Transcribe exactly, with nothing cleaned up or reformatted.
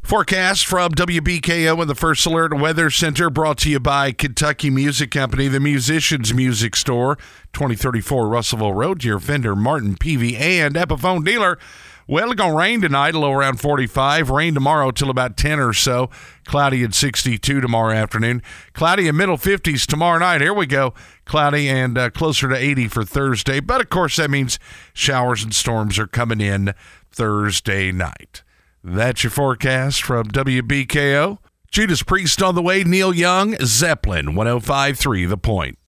Forecast from W B K O and the First Alert Weather Center, brought to you by Kentucky Music Company, the Musicians Music Store, twenty thirty-four Russellville Road, your vendor Martin Peavy and Epiphone dealer. Well, it's going to rain tonight, a low around forty-five. Rain tomorrow till about ten or so. Cloudy at sixty-two tomorrow afternoon. Cloudy in middle fifties tomorrow night. Here we go. Cloudy and uh, closer to eighty for Thursday. But, of course, that means showers and storms are coming in Thursday night. That's your forecast from W B K O. Judas Priest on the way. Neil Young, Zeppelin, one oh five point three The Point.